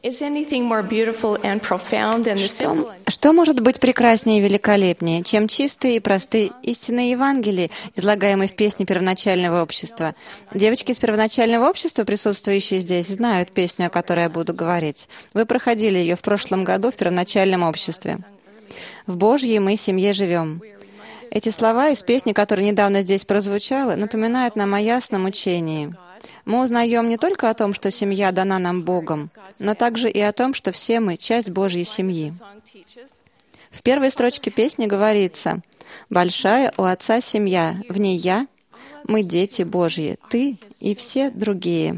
Что может быть прекраснее и великолепнее, чем чистые и простые истинные Евангелия, излагаемые в песне первоначального общества? Девочки из первоначального общества, присутствующие здесь, знают песню, о которой я буду говорить. Вы проходили ее в прошлом году в первоначальном обществе. «В Божьей мы семье живем». Эти слова из песни, которая недавно здесь прозвучала, напоминают нам о ясном учении. Мы узнаем не только о том, что семья дана нам Богом, но также и о том, что все мы — часть Божьей семьи. В первой строчке песни говорится: «Большая у Отца семья, в ней я, мы дети Божьи, ты и все другие».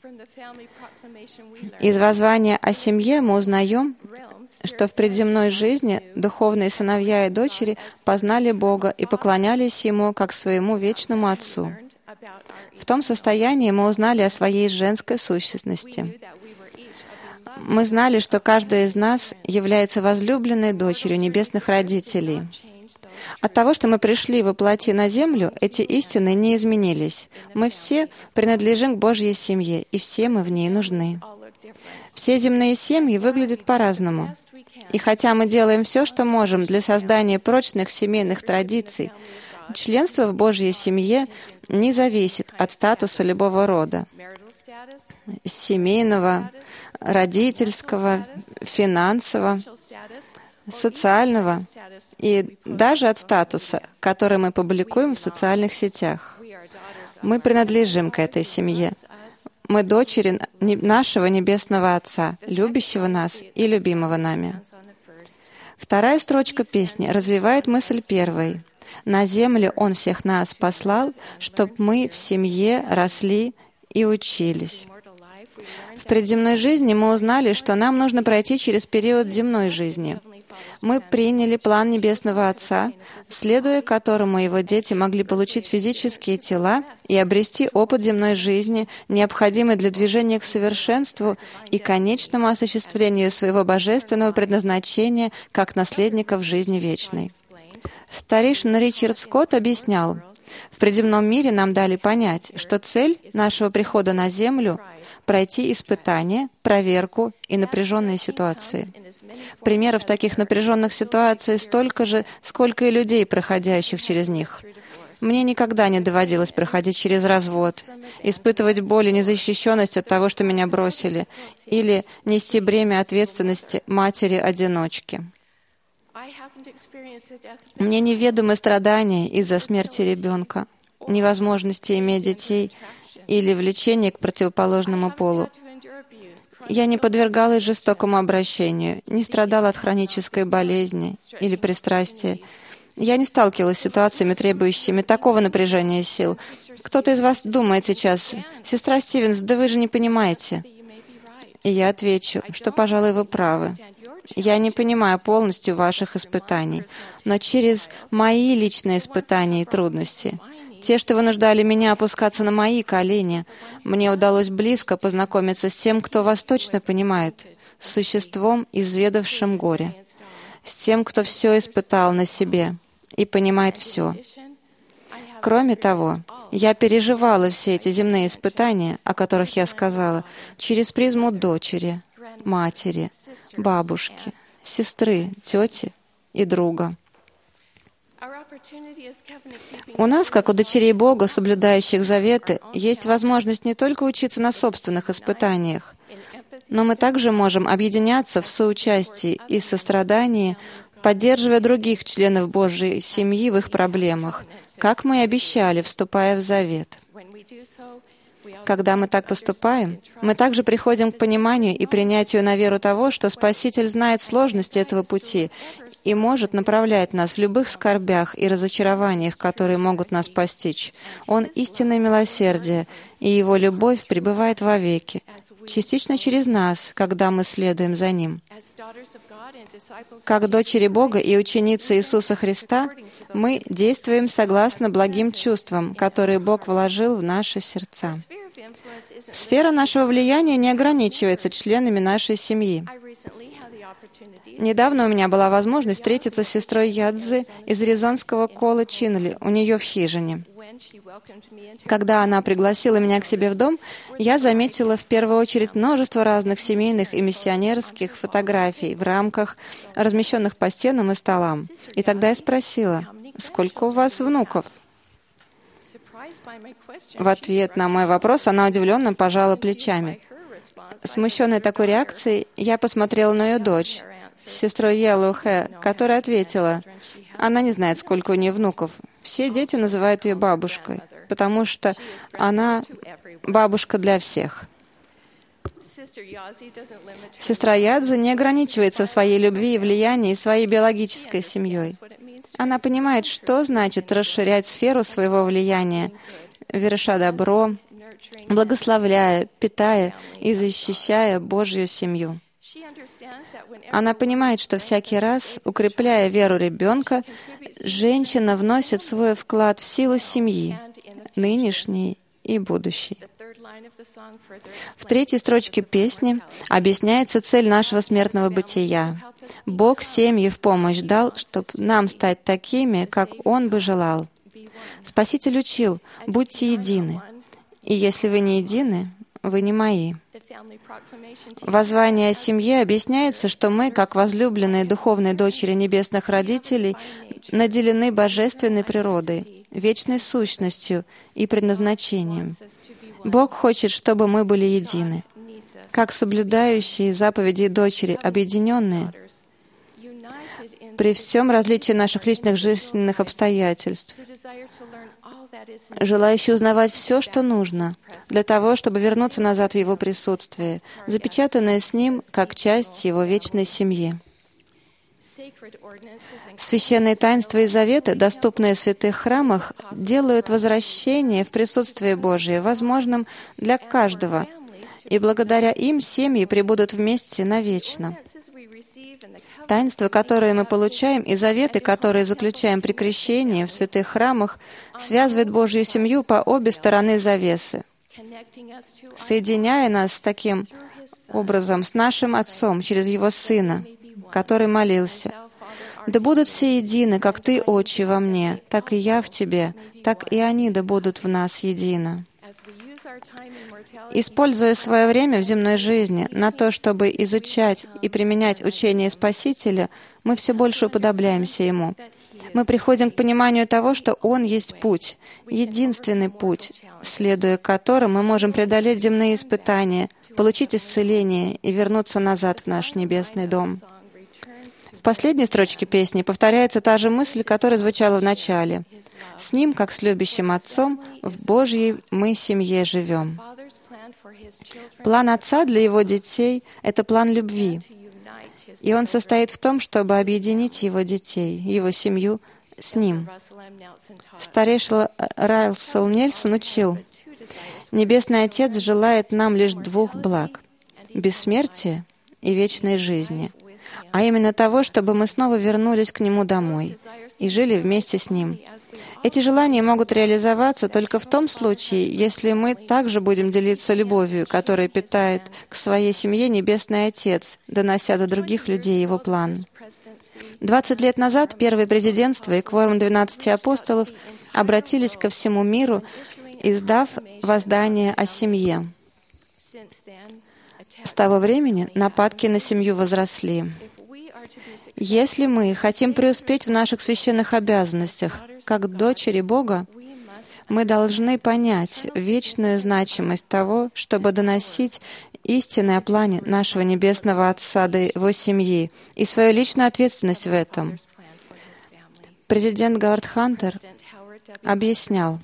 Из воззвания о семье мы узнаем, что в предземной жизни духовные сыновья и дочери познали Бога и поклонялись Ему как своему вечному Отцу. В том состоянии мы узнали о своей женской сущности. Мы знали, что каждая из нас является возлюбленной дочерью небесных родителей. От того, что мы пришли во плоти на землю, эти истины не изменились. Мы все принадлежим к Божьей семье, и все мы в ней нужны. Все земные семьи выглядят по-разному. И хотя мы делаем все, что можем для создания прочных семейных традиций, членство в Божьей семье не зависит от статуса любого рода — семейного, родительского, финансового, социального и даже от статуса, который мы публикуем в социальных сетях. Мы принадлежим к этой семье. Мы дочери нашего Небесного Отца, любящего нас и любимого нами. Вторая строчка песни развивает мысль первой. «На землю Он всех нас послал, чтоб мы в семье росли и учились». В предземной жизни мы узнали, что нам нужно пройти через период земной жизни. Мы приняли план Небесного Отца, следуя которому Его дети могли получить физические тела и обрести опыт земной жизни, необходимый для движения к совершенству и конечному осуществлению своего божественного предназначения как наследников жизни вечной. Старейшина Ричард Скотт объяснял: «В предземном мире нам дали понять, что цель нашего прихода на Землю — пройти испытания, проверку и напряженные ситуации. Примеров таких напряженных ситуаций столько же, сколько и людей, проходящих через них. Мне никогда не доводилось проходить через развод, испытывать боль и незащищенность от того, что меня бросили, или нести бремя ответственности матери-одиночки. Мне неведомы страдания из-за смерти ребенка, невозможности иметь детей или влечение к противоположному полу. Я не подвергалась жестокому обращению, не страдала от хронической болезни или пристрастия. Я не сталкивалась с ситуациями, требующими такого напряжения сил. Кто-то из вас думает сейчас: «Сестра Стивенс, да вы же не понимаете». И я отвечу, что, пожалуй, вы правы. Я не понимаю полностью ваших испытаний, но через мои личные испытания и трудности, те, что вынуждали меня опускаться на мои колени, мне удалось близко познакомиться с тем, кто вас точно понимает, с существом, изведавшим горе, с тем, кто все испытал на себе и понимает все. Кроме того, я переживала все эти земные испытания, о которых я сказала, через призму дочери, матери, бабушки, сестры, тети и друга. У нас, как у дочерей Бога, соблюдающих заветы, есть возможность не только учиться на собственных испытаниях, но мы также можем объединяться в соучастии и сострадании, поддерживая других членов Божьей семьи в их проблемах, как мы и обещали, вступая в завет. Когда мы так поступаем, мы также приходим к пониманию и принятию на веру того, что Спаситель знает сложности этого пути и может направлять нас в любых скорбях и разочарованиях, которые могут нас постичь. Он истинное милосердие, и Его любовь пребывает вовеки, частично через нас, когда мы следуем за Ним. Как дочери Бога и ученицы Иисуса Христа, мы действуем согласно благим чувствам, которые Бог вложил в наши сердца. Сфера нашего влияния не ограничивается членами нашей семьи. Недавно у меня была возможность встретиться с сестрой Ядзи из Аризонского кола Чинли, у нее в хижине. Когда она пригласила меня к себе в дом, я заметила в первую очередь множество разных семейных и миссионерских фотографий в рамках, размещенных по стенам и столам. И тогда я спросила: «Сколько у вас внуков?» В ответ на мой вопрос она удивленно пожала плечами. Смущенная такой реакцией, я посмотрела на ее дочь, сестру Yellow Hair, которая ответила: она не знает, сколько у нее внуков. Все дети называют ее бабушкой, потому что она бабушка для всех. Сестра Ядзе не ограничивается в своей любви и влиянии своей биологической семьей. Она понимает, что значит расширять сферу своего влияния, верша добро, благословляя, питая и защищая Божью семью. Она понимает, что всякий раз, укрепляя веру ребенка, женщина вносит свой вклад в силу семьи, нынешней и будущей. В третьей строчке песни объясняется цель нашего смертного бытия. Бог семьи в помощь дал, чтобы нам стать такими, как Он бы желал. Спаситель учил: будьте едины, и если вы не едины, вы не мои. В воззвании о семье объясняется, что мы, как возлюбленные духовные дочери небесных родителей, наделены божественной природой, вечной сущностью и предназначением. Бог хочет, чтобы мы были едины, как соблюдающие заповеди дочери, объединенные при всем различии наших личных жизненных обстоятельств, желающие узнавать все, что нужно, для того, чтобы вернуться назад в Его присутствие, запечатанное с Ним как часть Его вечной семьи. Священные таинства и заветы, доступные в святых храмах, делают возвращение в присутствие Божие возможным для каждого, и благодаря им семьи пребудут вместе навечно. Таинства, которые мы получаем, и заветы, которые заключаем при крещении в святых храмах, связывают Божью семью по обе стороны завесы, соединяя нас таким образом с нашим Отцом через Его Сына, который молился: «Да будут все едины, как Ты, Отче, во мне, так и я в Тебе, так и они да будут в нас едино». Используя свое время в земной жизни на то, чтобы изучать и применять учение Спасителя, мы все больше уподобляемся Ему. Мы приходим к пониманию того, что Он есть путь, единственный путь, следуя которым мы можем преодолеть земные испытания, получить исцеление и вернуться назад в наш небесный дом. В последней строчке песни повторяется та же мысль, которая звучала в начале. «С Ним, как с любящим Отцом, в Божьей мы семье живем». План Отца для Его детей — это план любви, и он состоит в том, чтобы объединить Его детей, Его семью с Ним. Старейший Райсел Нельсон учил: «Небесный Отец желает нам лишь двух благ — бессмертия и вечной жизни, а именно того, чтобы мы снова вернулись к Нему домой и жили вместе с Ним. Эти желания могут реализоваться только в том случае, если мы также будем делиться любовью, которая питает к своей семье Небесный Отец, донося до других людей Его план». 20 лет назад первое президентство и кворум 12 апостолов обратились ко всему миру, издав воззвание о семье. С того времени нападки на семью возросли. Если мы хотим преуспеть в наших священных обязанностях, как дочери Бога, мы должны понять вечную значимость того, чтобы доносить истины о плане нашего Небесного Отца до Его семьи и свою личную ответственность в этом. Президент Говард Хантер объяснял: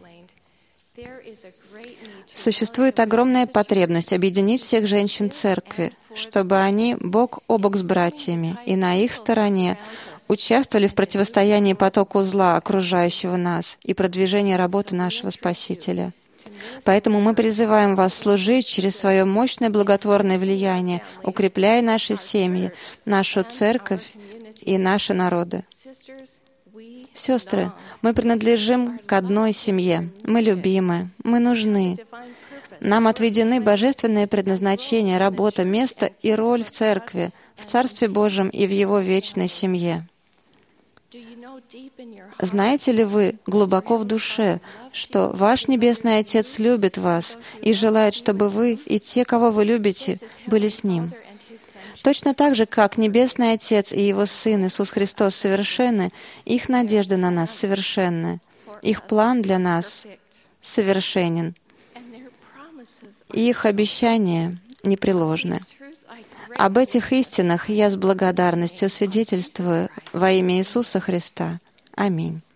«Существует огромная потребность объединить всех женщин Церкви, чтобы они бок о бок с братьями и на их стороне участвовали в противостоянии потоку зла, окружающего нас, и продвижении работы нашего Спасителя. Поэтому мы призываем вас служить через свое мощное благотворное влияние, укрепляя наши семьи, нашу церковь и наши народы. Сестры, мы принадлежим к одной семье. Мы любимы, мы нужны. Нам отведены божественное предназначение, работа, место и роль в Церкви, в Царстве Божьем и в Его вечной семье. Знаете ли вы глубоко в душе, что ваш Небесный Отец любит вас и желает, чтобы вы и те, кого вы любите, были с Ним? Точно так же, как Небесный Отец и Его Сын Иисус Христос совершенны, их надежда на нас совершенна, их план для нас совершенен, и их обещания непреложны. Об этих истинах я с благодарностью свидетельствую во имя Иисуса Христа. Аминь.